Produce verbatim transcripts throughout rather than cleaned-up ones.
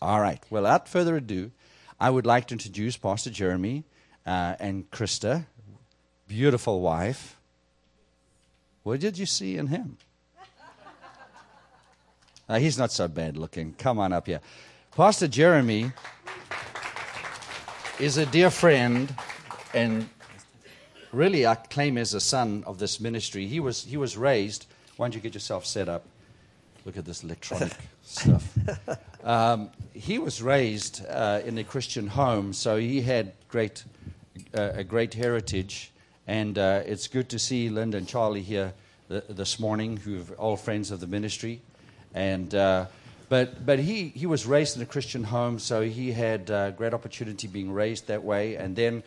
All right. Well, without further ado, I would like to introduce Pastor Jeremy uh, and Krista, beautiful wife. What did you see in him? Uh, he's not so bad looking. Come on up here. Pastor Jeremy is a dear friend, and really I claim as a son of this ministry. He was he was raised. Why don't you get yourself set up? Look at this electronic stuff. Um, he was raised uh, in a Christian home, so he had great uh, a great heritage. And uh, it's good to see Linda and Charlie here th- this morning, who are all friends of the ministry. And uh, but but he, he was raised in a Christian home, so he had uh, great opportunity being raised that way. And then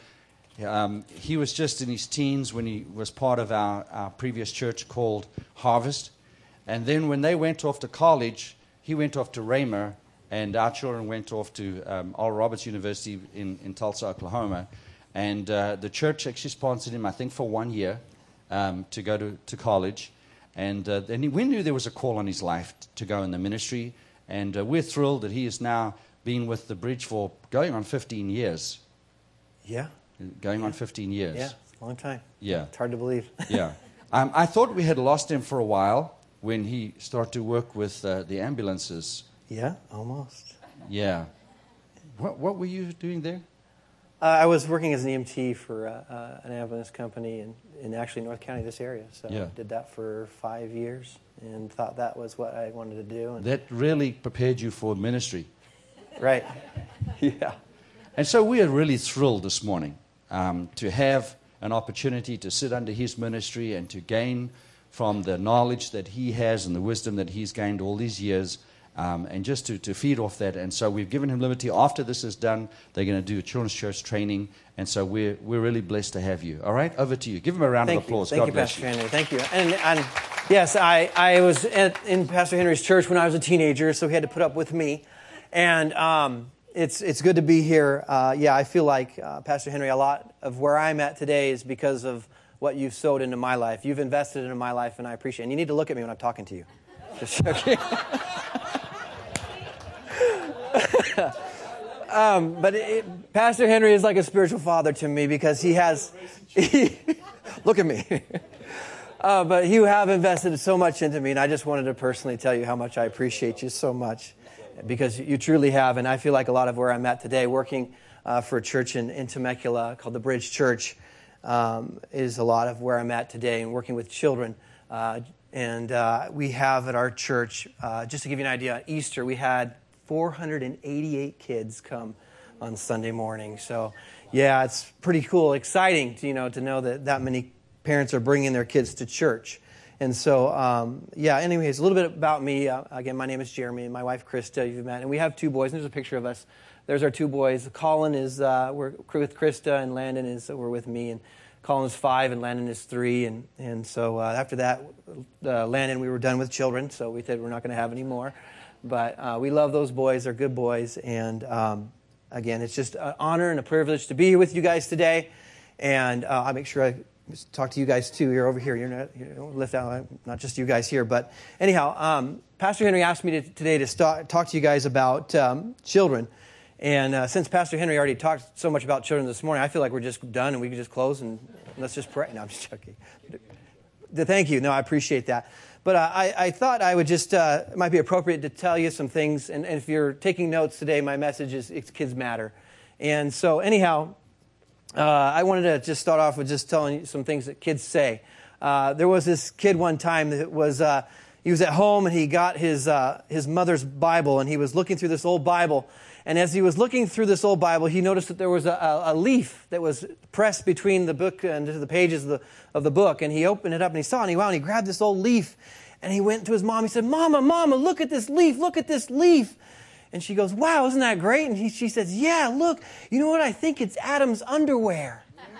um, he was just in his teens when he was part of our, our previous church called Harvest. And then when they went off to college, he went off to Raymer, and our children went off to um, Oral Roberts University in, in Tulsa, Oklahoma. And uh, the church actually sponsored him, I think, for one year um, to go to, to college. And uh, then we knew there was a call on his life t- to go in the ministry. And uh, we're thrilled that he has now been with the Bridge for going on fifteen years. Yeah. Going yeah. on fifteen years. Yeah, it's a long time. Yeah. It's hard to believe. yeah. Um, I thought we had lost him for a while when he started to work with uh, the ambulances. Yeah, almost. Yeah. What, what were you doing there? Uh, I was working as an E M T for uh, uh, an ambulance company in, in actually North County, this area. So yeah. I did that for five years and thought that was what I wanted to do. And that really prepared you for ministry. Right. yeah. And so we are really thrilled this morning um, to have an opportunity to sit under his ministry and to gain from the knowledge that he has and the wisdom that he's gained all these years. Um, and just to, to feed off that. And so we've given him liberty. After this is done, they're going to do a children's church training. And so we're we're really blessed to have you. All right, over to you. Give him a round Thank of applause. You. Thank God you, bless Pastor you. Henry. Thank you. And, and yes, I, I was at, in Pastor Henry's church when I was a teenager, so he had to put up with me. And um, it's it's good to be here. Uh, yeah, I feel like, uh, Pastor Henry, a lot of where I'm at today is because of what you've sowed into my life. You've invested into my life, and I appreciate it. And you need to look at me when I'm talking to you. Just joking. um, but it, Pastor Henry is like a spiritual father to me because he has, he, look at me. uh, but you have invested so much into me, and I just wanted to personally tell you how much I appreciate you so much because you truly have. And I feel like a lot of where I'm at today, working uh, for a church in, in Temecula called the Bridge Church, um, is a lot of where I'm at today, and working with children. Uh, and uh, we have at our church, uh, just to give you an idea, Easter we had four hundred eighty-eight kids come on Sunday morning. So, yeah, it's pretty cool, exciting, to, you know, to know that that many parents are bringing their kids to church. And so, um, yeah, anyways, a little bit about me. Uh, again, my name is Jeremy, and my wife, Krista, you've met. And we have two boys, and there's a picture of us. There's our two boys. Colin is, uh, we're with Krista, and Landon is, we're with me. And Colin's five, and Landon is three. And, and so uh, after that, uh, Landon, we were done with children, so we said we're not going to have any more. But uh, we love those boys. They're good boys. And um, again, it's just an honor and a privilege to be here with you guys today. And uh, I'll make sure I talk to you guys too. You're over here. You're not, you don't lift out, not just you guys here. But anyhow, um, Pastor Henry asked me to, today to start, talk to you guys about um, children. And uh, since Pastor Henry already talked so much about children this morning, I feel like we're just done and we can just close and let's just pray. No, I'm just joking. Thank you. No, I appreciate that. But uh, I, I thought I would just, uh, it might be appropriate to tell you some things. And, and if you're taking notes today, my message is it's Kids Matter. And so anyhow, uh, I wanted to just start off with just telling you some things that kids say. Uh, there was this kid one time that was, uh, he was at home and he got his, uh, his mother's Bible and he was looking through this old Bible. And as he was looking through this old Bible, he noticed that there was a, a leaf that was pressed between the book and the pages of the, of the book. And he opened it up and he saw it and he, wow, and he grabbed this old leaf and he went to his mom. He said, Mama, Mama, look at this leaf. Look at this leaf. And she goes, wow, isn't that great? And he, she says, yeah, look, you know what? I think it's Adam's underwear.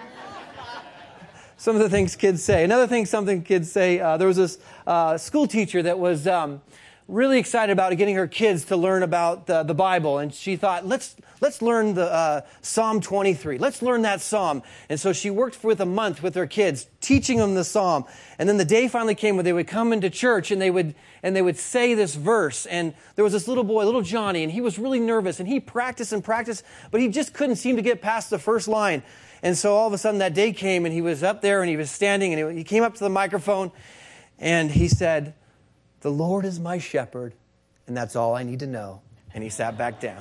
Some of the things kids say. Another thing, something kids say, uh, there was this uh, school teacher that was... Um, really excited about getting her kids to learn about the, the Bible. And she thought, let's let's learn the uh, Psalm twenty-three. Let's learn that psalm. And so she worked with a month with her kids, teaching them the psalm. And then the day finally came where they would come into church and they would and they would say this verse. And there was this little boy, little Johnny, and he was really nervous. And he practiced and practiced, but he just couldn't seem to get past the first line. And so all of a sudden that day came, and he was up there and he was standing, and he came up to the microphone and he said, "The Lord is my shepherd, and that's all I need to know." And he sat back down.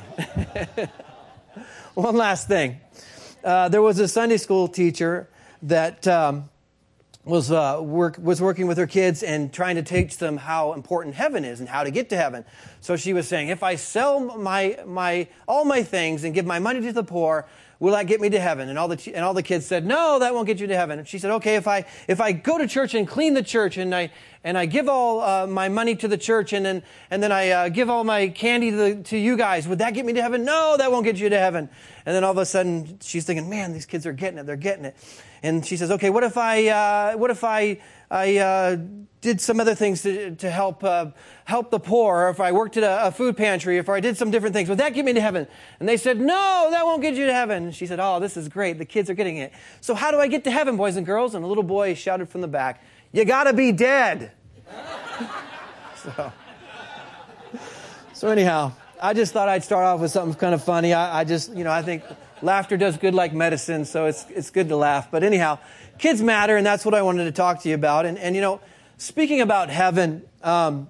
One last thing. Uh, there was a Sunday school teacher that um, was uh, work was working with her kids and trying to teach them how important heaven is and how to get to heaven. So she was saying, if I sell my my all my things and give my money to the poor, will that get me to heaven? And all the and all the kids said, no, that won't get you to heaven. And she said, okay, if I if I go to church and clean the church and I and I give all uh, my money to the church and then and then I uh, give all my candy to the, to you guys, would that get me to heaven? No, that won't get you to heaven. And then all of a sudden she's thinking, man, these kids are getting it, they're getting it. And she says, okay, what if I uh, what if I I uh, did some other things to to help uh, help the poor, or if I worked at a, a food pantry, if I did some different things, would that get me to heaven? And they said, no, that won't get you to heaven. And she said, oh, this is great. The kids are getting it. So how do I get to heaven, boys and girls? And a little boy shouted from the back, you got to be dead. so, so anyhow, I just thought I'd start off with something kind of funny. I, I just, you know, I think laughter does good like medicine, so it's it's good to laugh. But anyhow, kids matter, and that's what I wanted to talk to you about. And, and you know, speaking about heaven, um,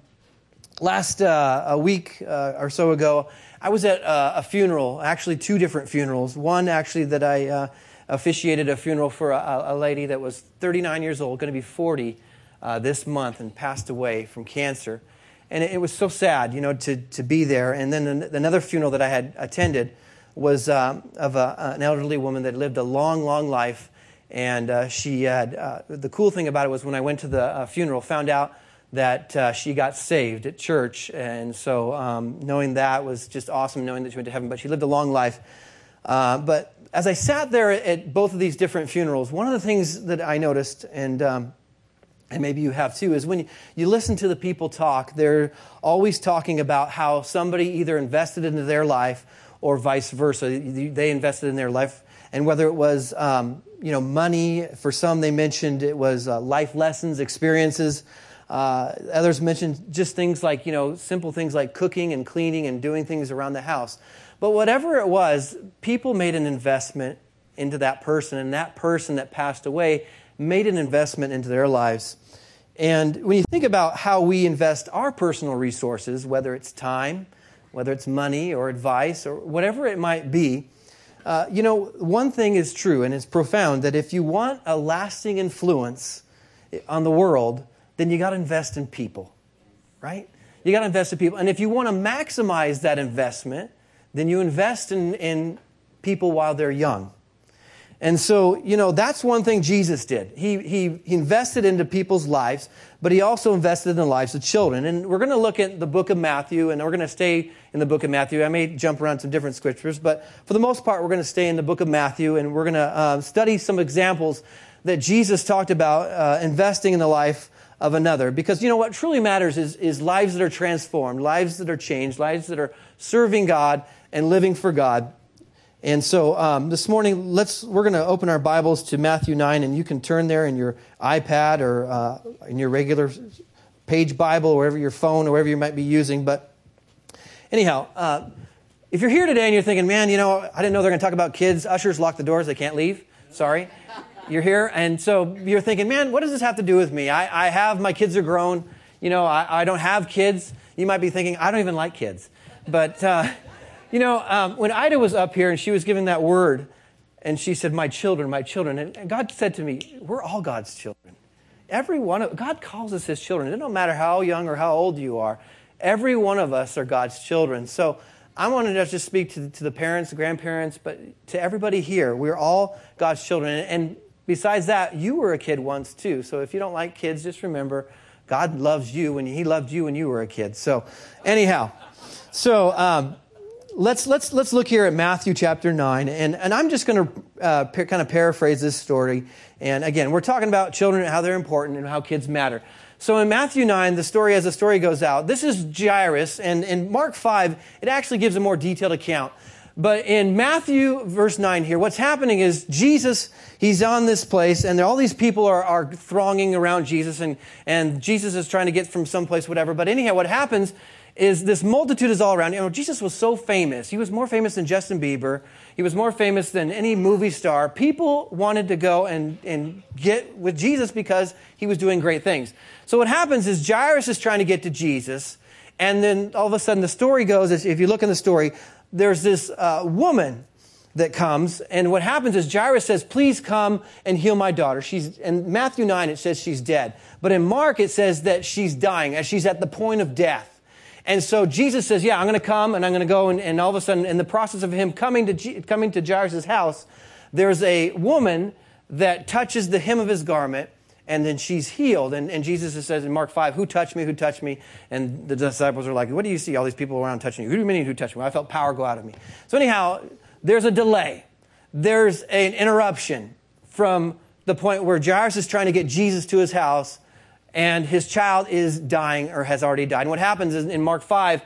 last uh, a week uh, or so ago, I was at uh, a funeral, actually two different funerals. One actually that I uh, officiated a funeral for a, a lady that was thirty-nine years old, going to be forty uh, this month, and passed away from cancer. And it, it was so sad, you know, to, to be there. And then an, another funeral that I had attended was um, of a, an elderly woman that lived a long, long life. And uh, she had, uh, the cool thing about it was when I went to the uh, funeral, found out that uh, she got saved at church. And so um, knowing that was just awesome, knowing that she went to heaven. But she lived a long life. Uh, but as I sat there at both of these different funerals, one of the things that I noticed, and um, and maybe you have too, is when you, you listen to the people talk, they're always talking about how somebody either invested into their life or vice versa. They invested in their life. And whether it was, um, you know, money, for some they mentioned it was uh, life lessons, experiences. Uh, others mentioned just things like, you know, simple things like cooking and cleaning and doing things around the house. But whatever it was, people made an investment into that person, and that person that passed away made an investment into their lives. And when you think about how we invest our personal resources, whether it's time, whether it's money or advice or whatever it might be, Uh, you know, one thing is true, and it's profound, that if you want a lasting influence on the world, then you got to invest in people, right? You got to invest in people. And if you want to maximize that investment, then you invest in, in people while they're young. And so, you know, that's one thing Jesus did. He, he, he invested into people's lives, but he also invested in the lives of children. And we're going to look at the book of Matthew, and we're going to stay in the book of Matthew. I may jump around some different scriptures, but for the most part, we're going to stay in the book of Matthew, and we're going to uh, study some examples that Jesus talked about uh, investing in the life of another. Because, you know, what truly matters is, is lives that are transformed, lives that are changed, lives that are serving God and living for God. And so um, this morning, let's we're going to open our Bibles to Matthew nine, and you can turn there in your iPad or uh, in your regular page Bible, or wherever your phone, or wherever you might be using. But anyhow, uh, if you're here today and you're thinking, man, you know, I didn't know they're going to talk about kids. Ushers lock the doors; they can't leave. Sorry, you're here, and so you're thinking, man, what does this have to do with me? I, I have my kids are grown. You know, I, I don't have kids. You might be thinking, I don't even like kids, but. Uh, You know, um, when Ida was up here and she was giving that word, and she said, my children, my children, and, and God said to me, we're all God's children. Every one of God calls us his children. It don't matter how young or how old you are. Every one of us are God's children. So I wanted to just speak to, to the parents, the grandparents, but to everybody here. We're all God's children. And, and besides that, you were a kid once too. So if you don't like kids, just remember, God loves you when he loved you when you were a kid. So anyhow, so... Um, Let's let's let's look here at Matthew chapter nine, and, and I'm just going to uh, pa- kind of paraphrase this story. And again, we're talking about children and how they're important and how kids matter. So in Matthew nine, the story, as the story goes out, this is Jairus, and in Mark five, it actually gives a more detailed account. But in Matthew verse nine here, what's happening is Jesus, he's on this place, and all these people are, are thronging around Jesus, and, and Jesus is trying to get from someplace, whatever. But anyhow, what happens is this multitude is all around. You know, Jesus was so famous. He was more famous than Justin Bieber. He was more famous than any movie star. People wanted to go and, and get with Jesus because he was doing great things. So what happens is Jairus is trying to get to Jesus, and then all of a sudden the story goes, if you look in the story, there's this uh, woman that comes, and what happens is Jairus says, please come and heal my daughter. She's in Matthew nine, it says she's dead. But in Mark, it says that she's dying, as she's at the point of death. And so Jesus says, yeah, I'm going to come, and I'm going to go, and, and all of a sudden, in the process of him coming to G- coming to Jairus' house, there's a woman that touches the hem of his garment, and then she's healed. And, and Jesus says in Mark five, who touched me, who touched me? And the disciples are like, what do you see? All these people around touching you. Who do you mean who touched me? I felt power go out of me. So anyhow, there's a delay. There's an interruption from the point where Jairus is trying to get Jesus to his house, and his child is dying or has already died. And what happens is in Mark five,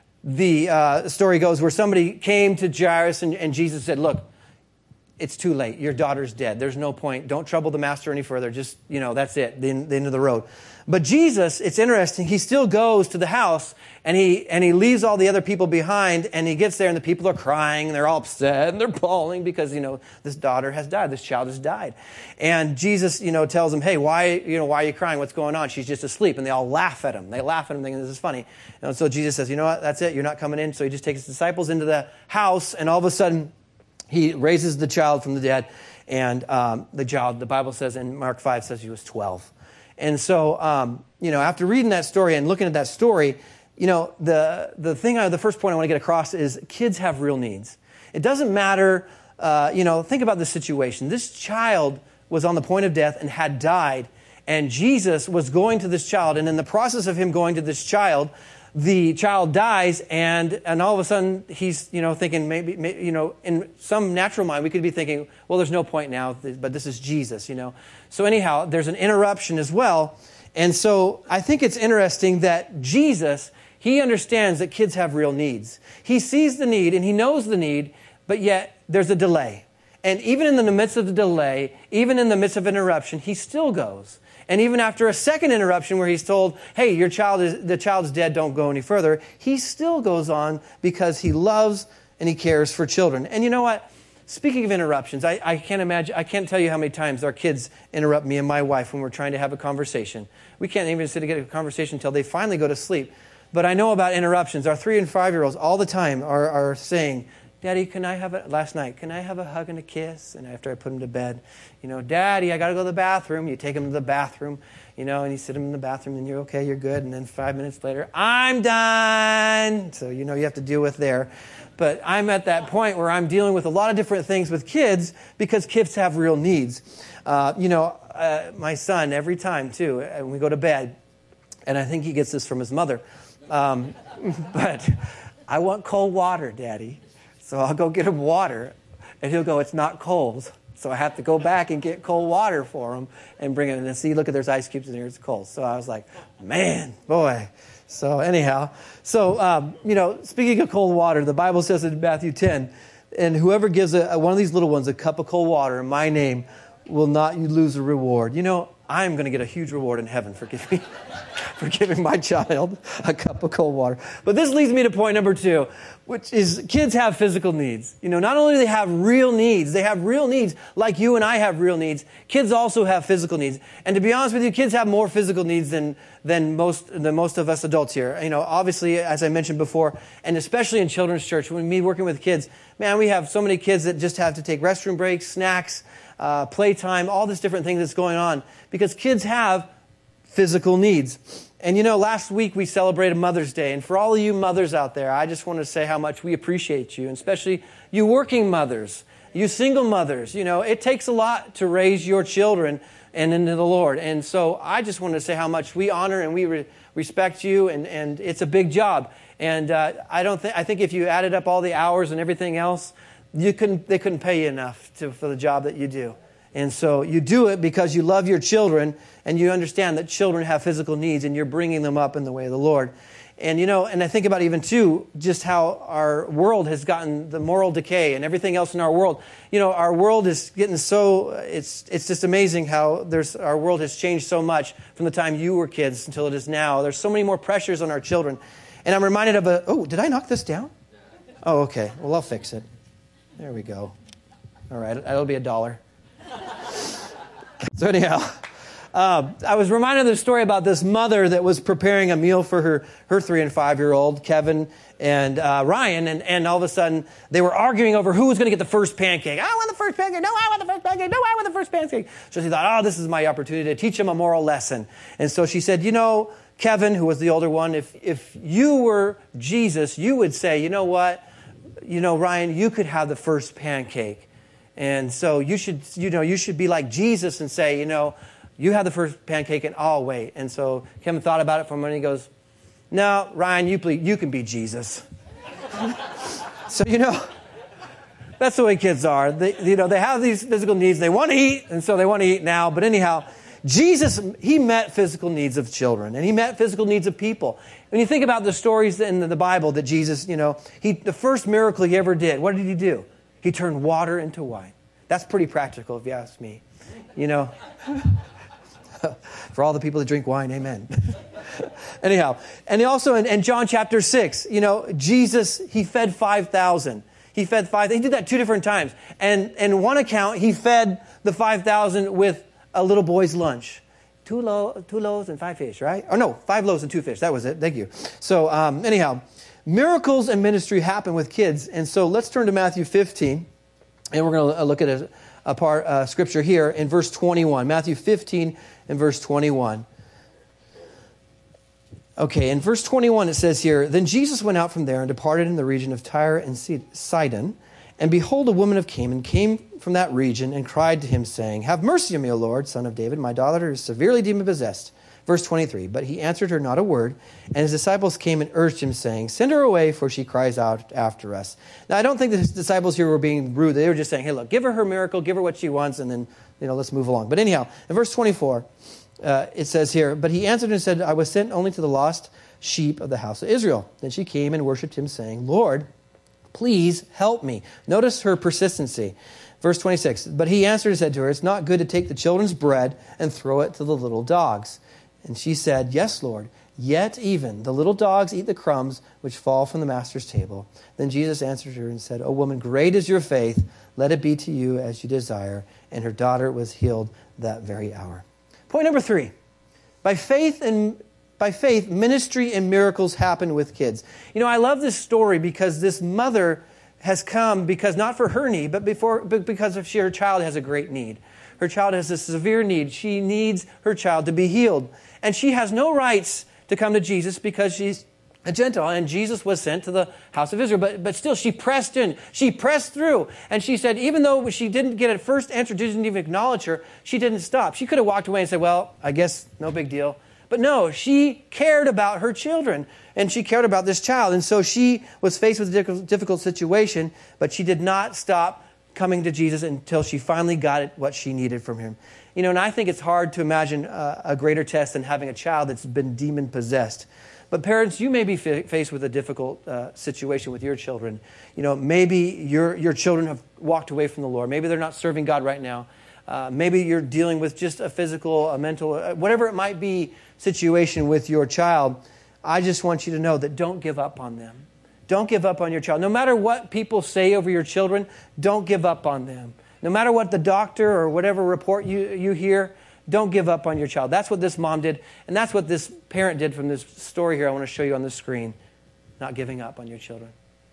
the uh, story goes where somebody came to Jairus, and, and Jesus said, look, it's too late. Your daughter's dead. There's no point. Don't trouble the master any further. Just, you know, that's it, the, the end of the road. But Jesus, it's interesting, he still goes to the house, and he and he leaves all the other people behind, and he gets there, and the people are crying, and they're all upset, and they're bawling because, you know, this daughter has died. This child has died. And Jesus, you know, tells them, hey, why, you know, why are you crying? What's going on? She's just asleep. And they all laugh at him. They laugh at him thinking this is funny. And so Jesus says, you know what? That's it. You're not coming in. So he just takes his disciples into the house, and all of a sudden, he raises the child from the dead, and um, the child, the Bible says in Mark five, says he was twelve. And so, um, you know, after reading that story and looking at that story, you know, the the thing, I, the first point I want to get across is kids have real needs. It doesn't matter, uh, you know, think about the situation. This child was on the point of death and had died, and Jesus was going to this child, and in the process of him going to this child, the child dies, and and all of a sudden he's, you know, thinking maybe, maybe, you know, in some natural mind we could be thinking, well, there's no point now, but this is Jesus, you know. So anyhow, there's an interruption as well, and so I think it's interesting that Jesus, he understands that kids have real needs. He sees the need and he knows the need, but yet there's a delay. And even in the midst of the delay, even in the midst of an interruption, he still goes. And even after a second interruption where he's told, hey, your child is, the child's dead, don't go any further, he still goes on because he loves and he cares for children. And you know what? Speaking of interruptions, I, I can't imagine, I can't tell you how many times our kids interrupt me and my wife when we're trying to have a conversation. We can't even sit and get a conversation until they finally go to sleep. But I know about interruptions. Our three and five-year-olds all the time are, are saying, Daddy, can I have a, last night, can I have a hug and a kiss? And after I put him to bed, you know, Daddy, I got to go to the bathroom. You take him to the bathroom, you know, and you sit him in the bathroom and you're okay, you're good. And then five minutes later, I'm done. So, you know, you have to deal with there. But I'm at that point where I'm dealing with a lot of different things with kids because kids have real needs. Uh, you know, uh, my son, every time, too, when we go to bed, and I think he gets this from his mother, um, but I want cold water, Daddy. So I'll go get him water, and he'll go, it's not cold. So I have to go back and get cold water for him and bring it in and see, look, at there's ice cubes in here, it's cold. So I was like, man, boy. So anyhow, so, um, you know, speaking of cold water, the Bible says in Matthew ten, and whoever gives a, one of these little ones a cup of cold water in my name will not lose a reward. You know, I'm going to get a huge reward in heaven for giving, for giving my child a cup of cold water. But this leads me to point number two, which is kids have physical needs. You know, not only do they have real needs, they have real needs like you and I have real needs. Kids also have physical needs. And to be honest with you, kids have more physical needs than than most than most of us adults here. You know, obviously, as I mentioned before, and especially in children's church, when me working with kids, man, we have so many kids that just have to take restroom breaks, snacks, uh, playtime, all this different things that's going on because kids have physical needs. And you know, last week we celebrated Mother's Day. And for all of you mothers out there, I just want to say how much we appreciate you, and especially you working mothers, you single mothers. You know, it takes a lot to raise your children and into the Lord. And so I just want to say how much we honor and we re- respect you, and, and it's a big job. And uh, I don't think I think if you added up all the hours and everything else, you couldn't they couldn't pay you enough to, for the job that you do. And so you do it because you love your children and you understand that children have physical needs and you're bringing them up in the way of the Lord. And, you know, and I think about even, too, just how our world has gotten the moral decay and everything else in our world. You know, our world is getting so, it's it's just amazing how there's our world has changed so much from the time you were kids until it is now. There's so many more pressures on our children. And I'm reminded of a, oh, did I knock this down? Oh, okay. Well, I'll fix it. There we go. All right. That'll be a dollar. So anyhow, uh, I was reminded of the story about this mother that was preparing a meal for her, her three and five-year-old, Kevin and uh, Ryan, and, and all of a sudden they were arguing over who was going to get the first pancake. I want the first pancake. No, I want the first pancake. No, I want the first pancake. So she thought, oh, this is my opportunity to teach them a moral lesson. And so she said, you know, Kevin, who was the older one, if if you were Jesus, you would say, you know what? You know, Ryan, you could have the first pancake. And so you should, you know, you should be like Jesus and say, you know, you have the first pancake and I'll wait. And so Kevin thought about it for a minute and he goes, no, Ryan, you please, you can be Jesus. So, you know, that's the way kids are. They, you know, they have these physical needs. They want to eat, and so they want to eat now. But anyhow, Jesus, he met physical needs of children, and he met physical needs of people. When you think about the stories in the Bible that Jesus, you know, he the first miracle he ever did, what did he do? He turned water into wine. That's pretty practical, if you ask me. You know, for all the people that drink wine, amen. Anyhow, and also in, in John chapter six, you know, Jesus, he fed five thousand. He fed five. He did that two different times. And in one account, he fed the five thousand with a little boy's lunch. Two, lo- two loaves and five fish, right? Oh, no, five loaves and two fish. That was it. Thank you. So um, anyhow, miracles and ministry happen with kids. And so let's turn to Matthew fifteen. And we're going to look at a, a part uh, scripture here in verse twenty-one. Matthew fifteen and verse twenty-one. Okay, in verse twenty-one it says here, then Jesus went out from there and departed in the region of Tyre and Sidon. And behold, a woman of Canaan came from that region and cried to him, saying, have mercy on me, O Lord, son of David. My daughter is severely demon-possessed. Verse twenty-three, but he answered her not a word. And his disciples came and urged him, saying, send her away, for she cries out after us. Now, I don't think the disciples here were being rude. They were just saying, hey, look, give her her miracle, give her what she wants, and then, you know, let's move along. But anyhow, in verse twenty-four, uh, it says here, but he answered and said, I was sent only to the lost sheep of the house of Israel. Then she came and worshipped him, saying, Lord, please help me. Notice her persistency. Verse twenty-six, but he answered and said to her, it's not good to take the children's bread and throw it to the little dogs. And she said, yes, Lord, yet even the little dogs eat the crumbs which fall from the master's table. Then Jesus answered her and said, O woman, great is your faith. Let it be to you as you desire. And her daughter was healed that very hour. Point number three, by faith and By faith, ministry and miracles happen with kids. You know, I love this story because this mother has come because not for her need, but before, but because of she, her child has a great need. Her child has a severe need. She needs her child to be healed. And she has no rights to come to Jesus because she's a Gentile. And Jesus was sent to the house of Israel. But, but still, she pressed in. She pressed through. And she said, even though she didn't get at first answer, didn't even acknowledge her, she didn't stop. She could have walked away and said, well, I guess no big deal. But no, she cared about her children, and she cared about this child. And so she was faced with a difficult situation, but she did not stop coming to Jesus until she finally got it, what she needed from him. You know, and I think it's hard to imagine uh, a greater test than having a child that's been demon-possessed. But parents, you may be fa- faced with a difficult uh, situation with your children. You know, maybe your your children have walked away from the Lord. Maybe they're not serving God right now. Uh, maybe you're dealing with just a physical, a mental, uh, whatever it might be, situation with your child. I just want you to know that don't give up on them. Don't give up on your child. No matter what people say over your children, don't give up on them. No matter what the doctor or whatever report you, you hear, don't give up on your child. That's what this mom did, and that's what this parent did from this story here I want to show you on the screen. Not giving up on your children.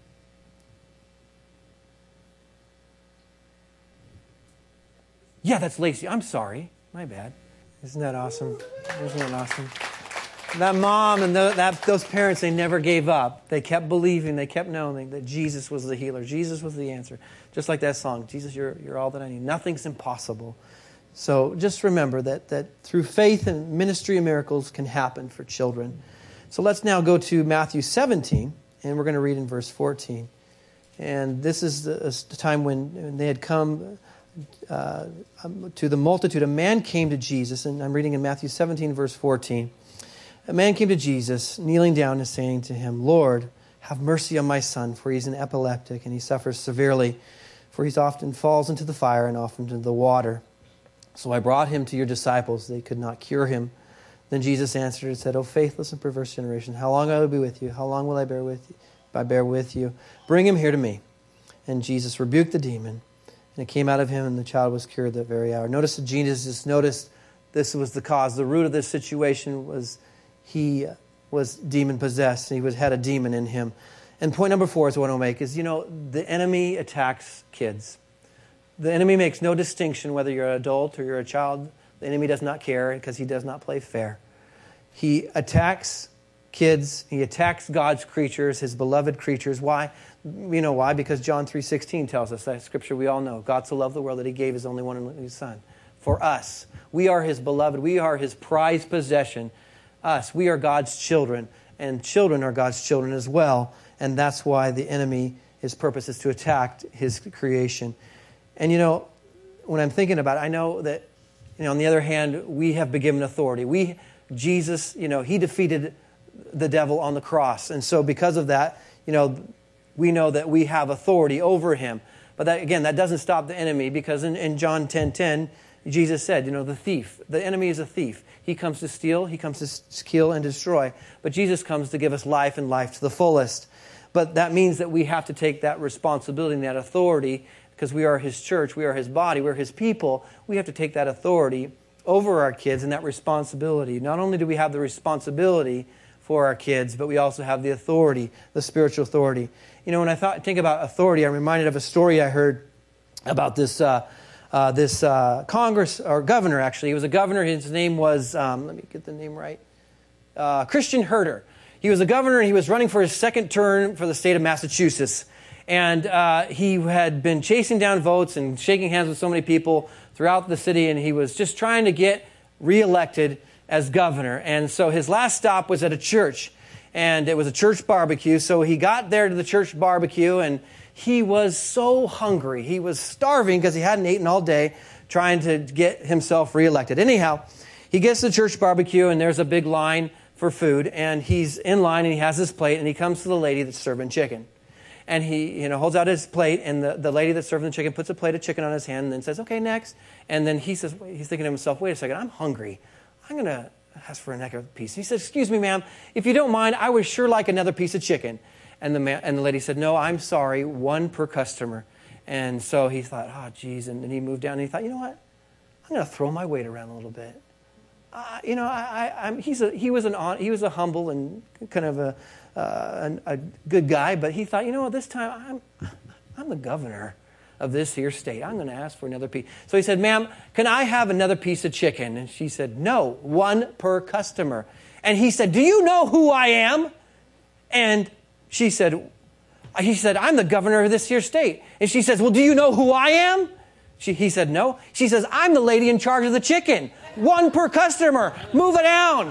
Yeah, that's Lacey. I'm sorry. My bad. Isn't that awesome? Isn't that awesome? That mom and the, that, those parents, they never gave up. They kept believing. They kept knowing that Jesus was the healer. Jesus was the answer. Just like that song, Jesus, you're, you're all that I need. Nothing's impossible. So just remember that, that through faith and ministry and miracles can happen for children. So let's now go to Matthew seventeen, and we're going to read in verse fourteen. And this is the, the time when, when they had come. uh, to the multitude, a man came to Jesus, and I'm reading in Matthew seventeen, verse fourteen. A man came to Jesus, kneeling down and saying to him, Lord, have mercy on my son, for he's an epileptic, and he suffers severely, for he often falls into the fire and often into the water. So I brought him to your disciples. They could not cure him. Then Jesus answered and said, O faithless and perverse generation, how long I will be with you? How long will I bear with you? I bear with you? Bring him here to me. And Jesus rebuked the demon, and it came out of him, and the child was cured that very hour. Notice that Jesus noticed this was the cause. The root of this situation was he was demon-possessed. He was, had a demon in him. And point number four is what I'll make is, you know, the enemy attacks kids. The enemy makes no distinction whether you're an adult or you're a child. The enemy does not care because he does not play fair. He attacks kids. He attacks God's creatures, his beloved creatures. Why? You know why? Because John three sixteen tells us that scripture we all know. God so loved the world that he gave his only one and only son. For us. We are his beloved. We are his prized possession. Us. We are God's children. And children are God's children as well. And that's why the enemy, his purpose is to attack his creation. And you know, when I'm thinking about it, I know that, you know, on the other hand, we have been given authority. We, Jesus, you know, he defeated the devil on the cross. And so because of that, you know, we know that we have authority over him. But that, again, that doesn't stop the enemy, because in, in John ten ten, Jesus said, you know, the thief, the enemy is a thief. He comes to steal, he comes to kill and destroy. But Jesus comes to give us life and life to the fullest. But that means that we have to take that responsibility and that authority, because we are his church, we are his body, we're his people. We have to take that authority over our kids and that responsibility. Not only do we have the responsibility for our kids, but we also have the authority, the spiritual authority. You know, when I thought, think about authority, I'm reminded of a story I heard about this uh, uh, this uh, Congress, or governor, actually. He was a governor. His name was, um, let me get the name right, uh, Christian Herter. He was a governor, and he was running for his second term for the state of Massachusetts. And uh, he had been chasing down votes and shaking hands with so many people throughout the city, and he was just trying to get reelected as governor. And so his last stop was at a church, and it was a church barbecue. So he got there to the church barbecue, and he was so hungry. He was starving because he hadn't eaten all day, trying to get himself reelected. Anyhow, he gets to the church barbecue, and there's a big line for food, and he's in line, and he has his plate, and he comes to the lady that's serving chicken. And he, you know, holds out his plate, and the, the lady that's serving the chicken puts a plate of chicken on his hand and then says, okay, next. And then he says, he's thinking to himself, wait a second, I'm hungry. I'm going to ask for another piece. He says, excuse me, ma'am, if you don't mind, I would sure like another piece of chicken. And the man, and the lady said, no, I'm sorry, one per customer. And so he thought, oh, geez. And then he moved down, and he thought, you know what? I'm going to throw my weight around a little bit. Uh, you know, I, I, I'm, he's a, he was an he was a humble and kind of a, uh, a, a good guy, but he thought, you know what? This time I'm I'm the governor of this here state. I'm going to ask for another piece. So he said, ma'am, can I have another piece of chicken? And she said, no, one per customer. And he said, do you know who I am? And she said, he said, I'm the governor of this here state. And she says, well, do you know who I am? She, he said, no. She says, I'm the lady in charge of the chicken. One per customer. Move it down.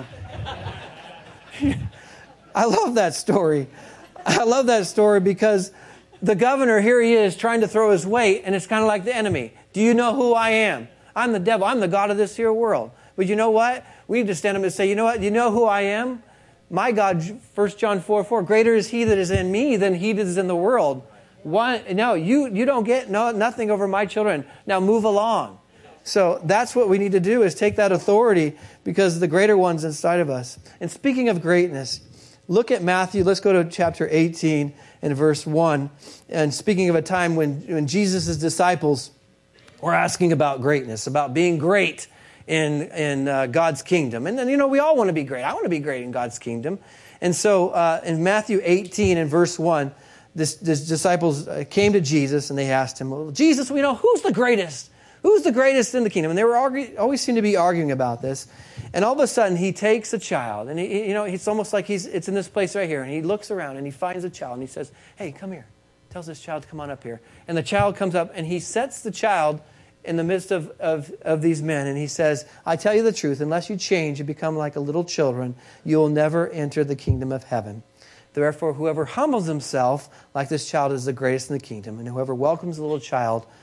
I love that story. I love that story because the governor, here he is trying to throw his weight, and it's kind of like the enemy. Do you know who I am? I'm the devil. I'm the God of this here world. But you know what? We need to stand up and say, you know what? Do you know who I am? My God, First John four four, greater is he that is in me than he that is in the world. One, no, you, you don't get no, nothing over my children. Now move along. So that's what we need to do, is take that authority, because the greater one's inside of us. And speaking of greatness, look at Matthew. Let's go to chapter eighteen and verse one. And speaking of a time when, when Jesus' disciples were asking about greatness, about being great in, in uh, God's kingdom. And then, you know, we all want to be great. I want to be great in God's kingdom. And so uh, in Matthew eighteen and verse one, this, this disciples came to Jesus and they asked him, well, Jesus, we know who's the greatest? Who's the greatest in the kingdom? And they were argue, always seem to be arguing about this. And all of a sudden, he takes a child, and he, you know, it's almost like he's it's in this place right here. And he looks around and he finds a child, and he says, "Hey, come here." Tells this child to come on up here. And the child comes up, and he sets the child in the midst of, of, of these men, and he says, "I tell you the truth, unless you change and become like a little children, you will never enter the kingdom of heaven. Therefore, whoever humbles himself like this child is the greatest in the kingdom, and whoever welcomes a little child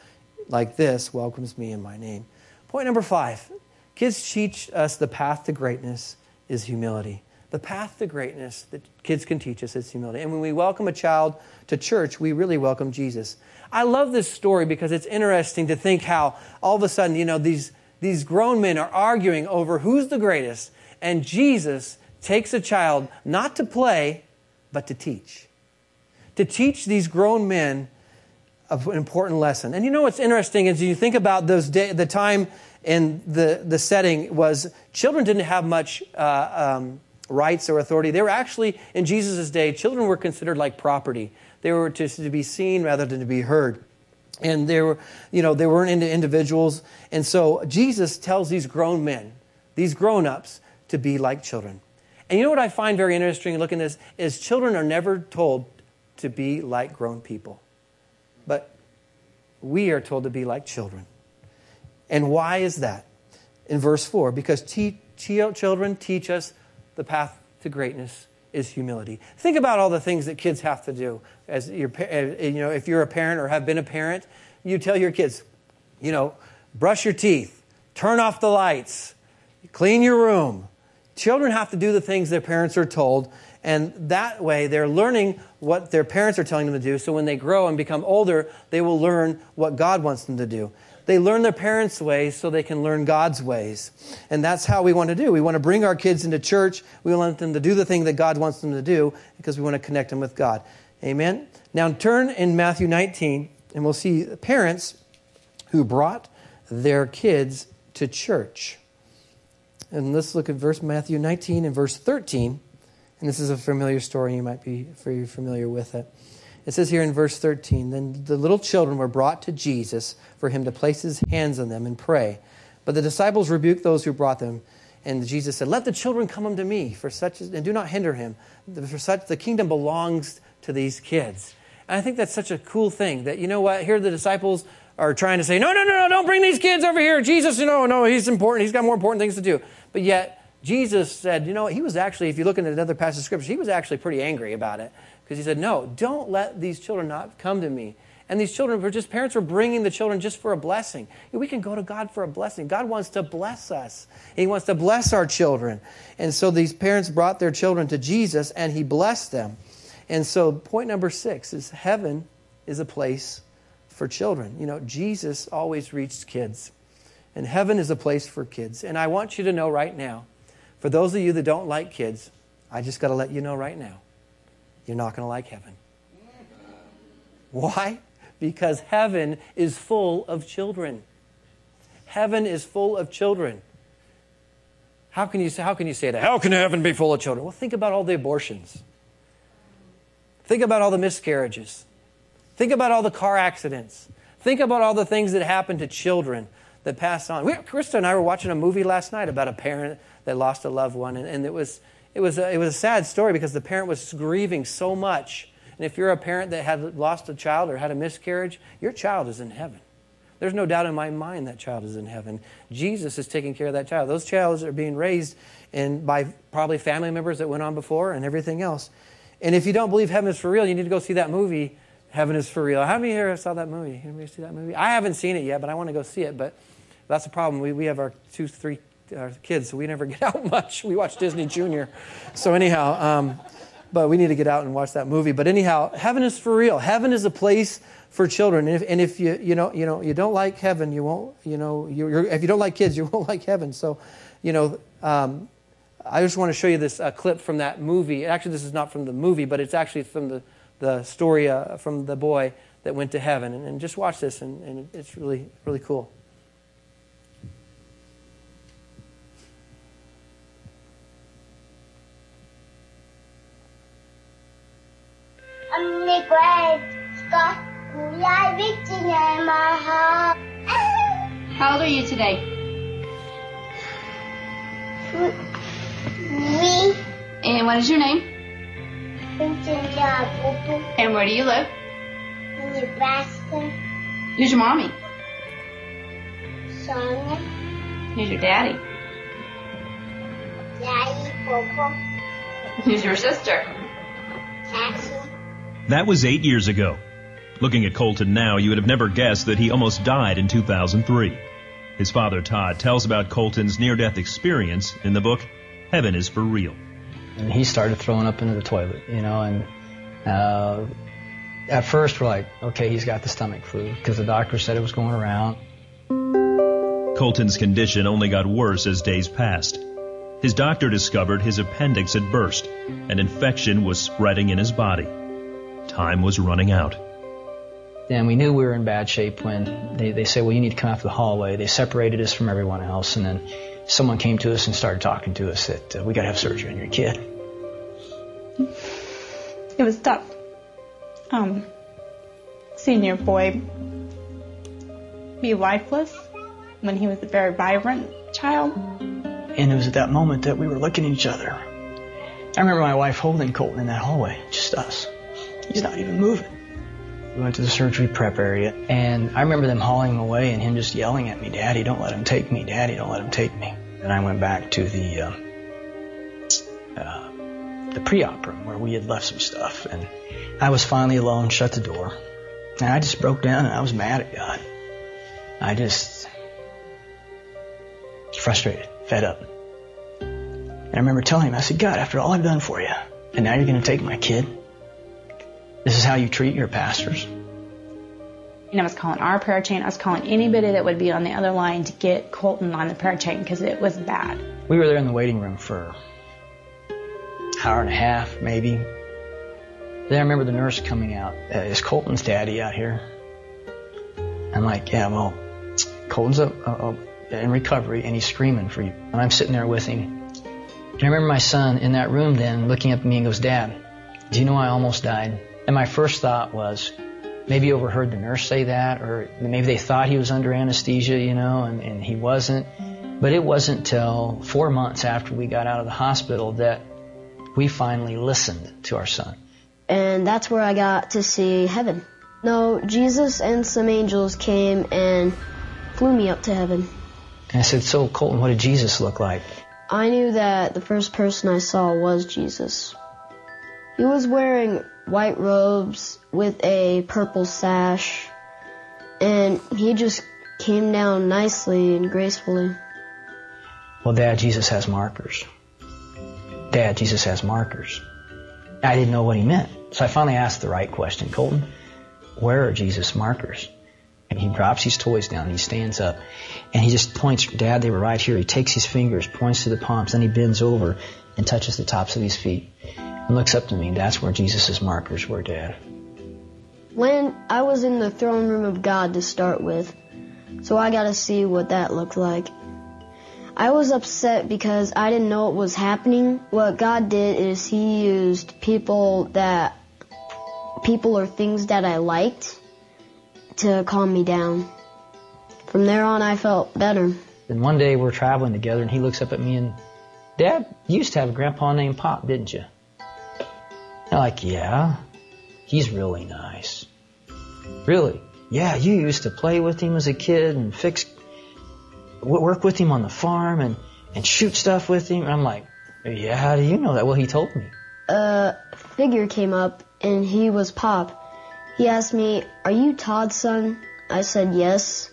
like this welcomes me in my name. Point number five, kids teach us the path to greatness is humility. The path to greatness that kids can teach us is humility. And when we welcome a child to church, we really welcome Jesus. I love this story because it's interesting to think how all of a sudden, you know, these, these grown men are arguing over who's the greatest. And Jesus takes a child not to play, but to teach. To teach these grown men an important lesson. And you know what's interesting is you think about those day, the time and the, the setting was children didn't have much uh, um, rights or authority. They were actually, in Jesus' day, children were considered like property. They were to, to be seen rather than to be heard. And they were, you know, they weren't into individuals. And so Jesus tells these grown men, these grown-ups, to be like children. And you know what I find very interesting looking at this is children are never told to be like grown people. But we are told to be like children. And why is that? In verse four, because te- te- children teach us the path to greatness is humility. Think about all the things that kids have to do. As your, you know, if you're a parent or have been a parent, you tell your kids, you know, brush your teeth, turn off the lights, clean your room. Children have to do the things their parents are told, and that way they're learning what their parents are telling them to do, so when they grow and become older, they will learn what God wants them to do. They learn their parents' ways so they can learn God's ways. And that's how we want to do. We want to bring our kids into church. We want them to do the thing that God wants them to do because we want to connect them with God. Amen? Now turn in Matthew nineteen, and we'll see parents who brought their kids to church. And let's look at verse Matthew nineteen and verse thirteen. And this is a familiar story. You might be very familiar with it. It says here in verse thirteen, then the little children were brought to Jesus for him to place his hands on them and pray. But the disciples rebuked those who brought them. And Jesus said, let the children come unto me, for such is, and do not hinder him. For such the kingdom belongs to these kids. And I think that's such a cool thing that, you know what, here the disciples are trying to say, no, no, no, no, don't bring these kids over here. Jesus, you know, no, he's important. He's got more important things to do. But yet Jesus said, you know, he was actually, if you look into another passage of Scripture, he was actually pretty angry about it. Because he said, no, don't let these children not come to me. And these children were just, parents were bringing the children just for a blessing. We can go to God for a blessing. God wants to bless us. He wants to bless our children. And so these parents brought their children to Jesus and he blessed them. And so point number six is heaven is a place for children. You know, Jesus always reached kids. And heaven is a place for kids. And I want you to know right now, for those of you that don't like kids, I just got to let you know right now, you're not going to like heaven. Why? Because heaven is full of children. Heaven is full of children. How can you say, how can you say that? How can heaven be full of children? Well, think about all the abortions. Think about all the miscarriages. Think about all the car accidents. Think about all the things that happen to children that pass on. We, Krista and I were watching a movie last night about a parent that lost a loved one, and, and it was it was a, it was a sad story because the parent was grieving so much. And if you're a parent that had lost a child or had a miscarriage, your child is in heaven. There's no doubt in my mind that child is in heaven. Jesus is taking care of that child. Those children are being raised in, by probably family members that went on before and everything else. And if you don't believe heaven is for real, you need to go see that movie, Heaven is for Real. How many here saw that movie? Anybody see that movie? I haven't seen it yet, but I want to go see it. But that's the problem. We we have our two, three our kids, so we never get out much. We watch Disney Junior. So anyhow, um, but we need to get out and watch that movie. But anyhow, heaven is for real. Heaven is a place for children. And if, and if you you know you know you don't like heaven, you won't you know you you're, if you don't like kids, you won't like heaven. So, you know. Um, I just want to show you this uh, clip from that movie. Actually, this is not from the movie, but it's actually from the, the story uh, from the boy that went to heaven. And, and just watch this, and, and it's really, really cool. How old are you today? Me. And what is your name? And where do you live? Nebraska. Who's your mommy? Sonia. Who's your daddy? Daddy. Popo. Who's your sister? Cassie. That was eight years ago. Looking at Colton now, you would have never guessed that he almost died in two thousand three. His father, Todd, tells about Colton's near-death experience in the book, Heaven is for Real. And he started throwing up into the toilet, you know, and uh, at first we're like, okay, he's got the stomach flu, because the doctor said it was going around. Colton's condition only got worse as days passed. His doctor discovered his appendix had burst. An infection was spreading in his body. Time was running out. And we knew we were in bad shape when they, they said, well, you need to come out to the hallway. They separated us from everyone else, and then someone came to us and started talking to us that uh, we got to have surgery on your kid. It was tough. Um, seeing your boy be lifeless when he was a very vibrant child. And it was at that moment that we were looking at each other. I remember my wife holding Colton in that hallway, just us. He's not even moving. We went to the surgery prep area, and I remember them hauling him away and him just yelling at me, Daddy, don't let him take me, Daddy, don't let him take me. And I went back to the um, uh, the pre-op room where we had left some stuff, and I was finally alone, shut the door, and I just broke down and I was mad at God. I just was frustrated, fed up. And I remember telling him, I said, God, after all I've done for you, and now you're going to take my kid? This is how you treat your pastors? And I was calling our prayer chain. I was calling anybody that would be on the other line to get Colton on the prayer chain because it was bad. We were there in the waiting room for an hour and a half, maybe. Then I remember the nurse coming out. Uh, is Colton's daddy out here? I'm like, yeah, well, Colton's a, a, a, in recovery and he's screaming for you. And I'm sitting there with him. And I remember my son in that room then looking up at me and goes, Dad, do you know I almost died? And my first thought was, maybe overheard the nurse say that, or maybe they thought he was under anesthesia, you know, and, and he wasn't. But it wasn't till four months after we got out of the hospital that we finally listened to our son. And that's where I got to see heaven. No, Jesus and some angels came and flew me up to heaven. And I said, so Colton, what did Jesus look like? I knew that the first person I saw was Jesus. He was wearing white robes with a purple sash, and he just came down nicely and gracefully. Well, Dad, Jesus has markers. Dad, Jesus has markers. I didn't know what he meant, so I finally asked the right question. Colton, where are Jesus' markers? And he drops his toys down, and he stands up, and he just points, Dad, they were right here. He takes his fingers, points to the palms, then he bends over and touches the tops of his feet. And looks up to me, and that's where Jesus' markers were, Dad. When I was in the throne room of God to start with, so I got to see what that looked like. I was upset because I didn't know what was happening. What God did is he used people that, people or things that I liked to calm me down. From there on, I felt better. Then one day we're traveling together, and he looks up at me and, Dad, you used to have a grandpa named Pop, didn't you? I'm like, yeah, he's really nice. Really? Yeah, you used to play with him as a kid and fix, work with him on the farm and, and shoot stuff with him. And I'm like, yeah, how do you know that? Well, he told me. A figure came up, and he was Pop. He asked me, are you Todd's son? I said, yes.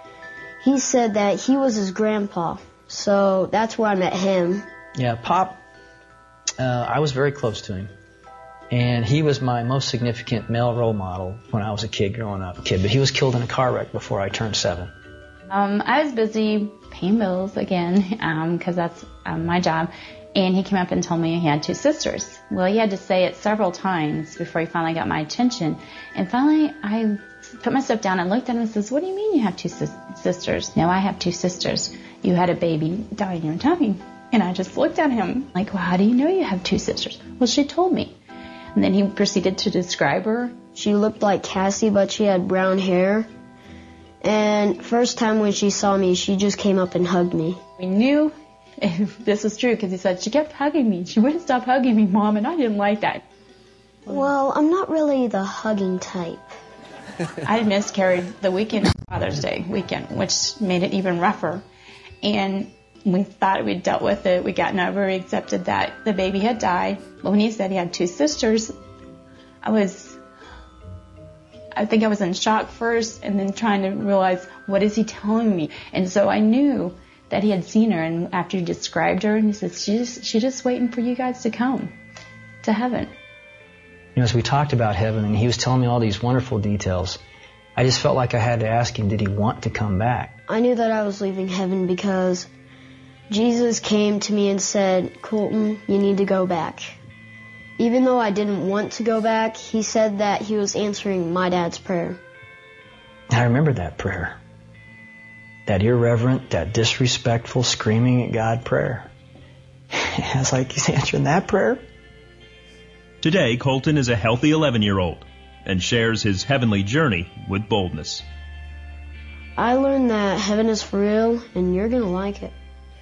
He said that he was his grandpa, so that's where I met him. Yeah, Pop, uh, I was very close to him. And he was my most significant male role model when I was a kid growing up. A kid, but he was killed in a car wreck before I turned seven. Um, I was busy paying bills again, because um, that's um, my job. And he came up and told me he had two sisters. Well, he had to say it several times before he finally got my attention. And finally, I put myself down and looked at him and says, what do you mean you have two sis- sisters? No, I have two sisters. You had a baby die in your tummy. And I just looked at him like, well, how do you know you have two sisters? Well, she told me. And then he proceeded to describe her. She looked like Cassie, but she had brown hair. And first time when she saw me, she just came up and hugged me. We knew if this was true because he said, she kept hugging me. She wouldn't stop hugging me, Mom, and I didn't like that. Well, I'm not really the hugging type. I miscarried the weekend of Father's Day weekend, which made it even rougher. And we thought we'd dealt with it. We gotten over it. We accepted that the baby had died. But when he said he had two sisters, I was, I think I was in shock first and then trying to realize, what is he telling me? And so I knew that he had seen her, and after he described her, and he said, she's just, she's just waiting for you guys to come to heaven. You know, as we talked about heaven, and he was telling me all these wonderful details, I just felt like I had to ask him, did he want to come back? I knew that I was leaving heaven because Jesus came to me and said, Colton, you need to go back. Even though I didn't want to go back, he said that he was answering my dad's prayer. I remember that prayer. That irreverent, that disrespectful, screaming at God prayer. I was like, he's answering that prayer? Today, Colton is a healthy eleven-year-old and shares his heavenly journey with boldness. I learned that heaven is for real, and you're going to like it.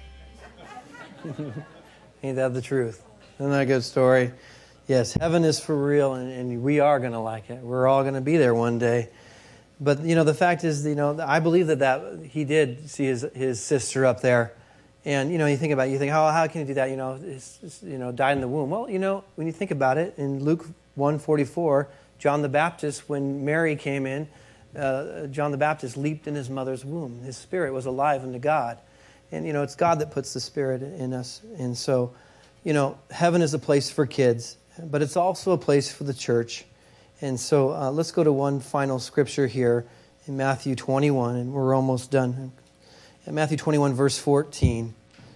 Ain't that the truth? Isn't that a good story? Yes, heaven is for real, and, and we are going to like it. We're all going to be there one day. But, you know, the fact is, you know, I believe that, that he did see his his sister up there. And, you know, you think about it, you think, oh, how can he do that? You know, it's, it's, you know, died in the womb. Well, you know, when you think about it, in Luke one forty-four, John the Baptist, when Mary came in, uh, John the Baptist leaped in his mother's womb. His spirit was alive unto God. And, you know, it's God that puts the spirit in us. And so, you know, heaven is a place for kids, but it's also a place for the church. And so uh, let's go to one final scripture here in Matthew twenty-one, and we're almost done. In Matthew twenty-one, verse fourteen.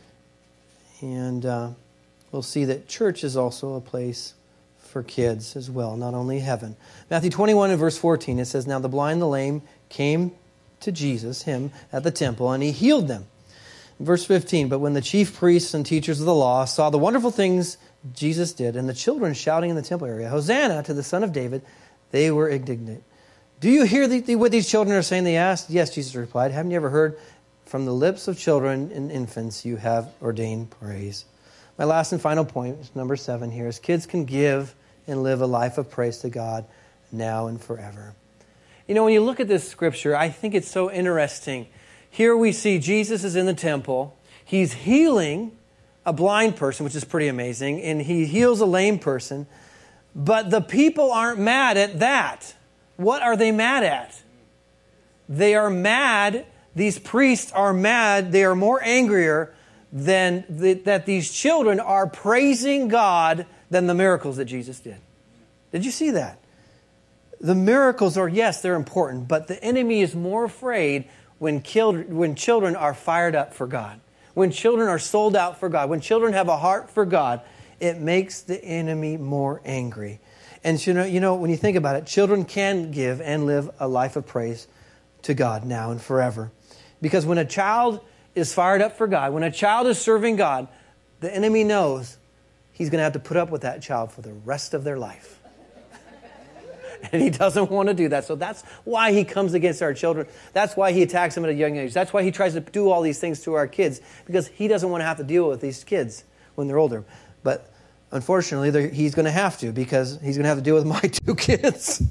And uh, we'll see that church is also a place for kids as well, not only heaven. Matthew twenty-one and verse fourteen, it says, Now the blind and the lame came to Jesus, him, at the temple, and he healed them. Verse fifteen, But when the chief priests and teachers of the law saw the wonderful things Jesus did, and the children shouting in the temple area, Hosanna to the Son of David, they were indignant. Do you hear the, the, what these children are saying? They asked. Yes, Jesus replied. Haven't you ever heard, from the lips of children and infants you have ordained praise? My last and final point, number seven here, is kids can give and live a life of praise to God now and forever. You know, when you look at this scripture, I think it's so interesting. Here we see Jesus is in the temple. He's healing a blind person, which is pretty amazing, and he heals a lame person. But the people aren't mad at that. What are they mad at? They are mad, these priests are mad, they are more angrier than the, that these children are praising God than the miracles that Jesus did. Did you see that? The miracles are, yes, they're important, but the enemy is more afraid when, killed, when children are fired up for God. When children are sold out for God, when children have a heart for God, it makes the enemy more angry. And you know, you know, when you think about it, children can give and live a life of praise to God now and forever. Because when a child is fired up for God, when a child is serving God, the enemy knows he's going to have to put up with that child for the rest of their life. And he doesn't want to do that. So that's why he comes against our children. That's why he attacks them at a young age. That's why he tries to do all these things to our kids. Because he doesn't want to have to deal with these kids when they're older. But unfortunately, he's going to have to, because he's going to have to deal with my two kids.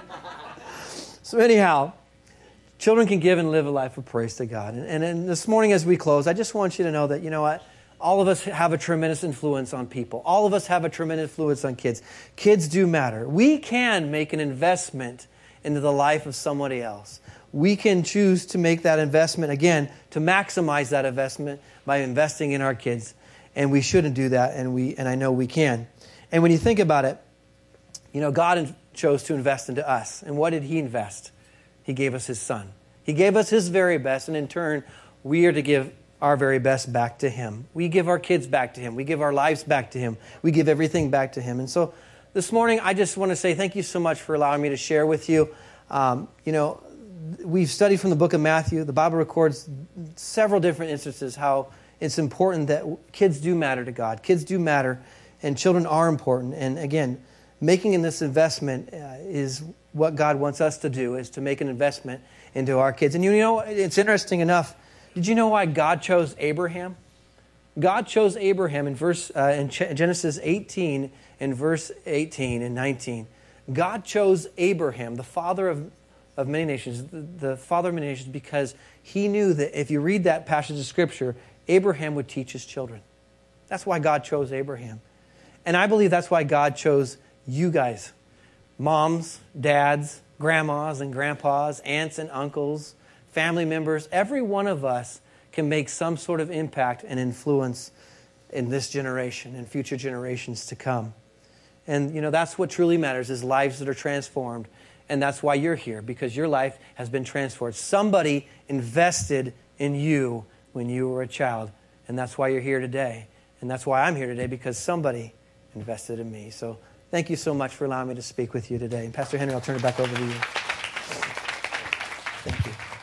So anyhow, children can give and live a life of praise to God. And, and, and this morning as we close, I just want you to know that, you know what? All of us have a tremendous influence on people. All of us have a tremendous influence on kids. Kids do matter. We can make an investment into the life of somebody else. We can choose to make that investment, again, to maximize that investment by investing in our kids. And we shouldn't do that, and we and I know we can. And when you think about it, you know, God chose to invest into us. And what did He invest? He gave us His Son. He gave us His very best, and in turn, we are to give our very best back to Him. We give our kids back to Him. We give our lives back to Him. We give everything back to Him. And so this morning, I just want to say thank you so much for allowing me to share with you. Um, you know, we've studied from the book of Matthew. The Bible records several different instances how it's important that kids do matter to God. Kids do matter, and children are important. And again, making in this investment uh, is what God wants us to do, is to make an investment into our kids. And you know, it's interesting enough. Did you know why God chose Abraham? God chose Abraham in verse uh, in Genesis eighteen, in verse eighteen and nineteen. God chose Abraham, the father of, of many nations, the, the father of many nations, because He knew that if you read that passage of Scripture, Abraham would teach his children. That's why God chose Abraham. And I believe that's why God chose you guys, moms, dads, grandmas and grandpas, aunts and uncles, family members. Every one of us can make some sort of impact and influence in this generation and future generations to come. And, you know, that's what truly matters, is lives that are transformed. And that's why you're here, because your life has been transformed. Somebody invested in you when you were a child. And that's why you're here today. And that's why I'm here today, because somebody invested in me. So thank you so much for allowing me to speak with you today. And Pastor Henry, I'll turn it back over to you. Thank you.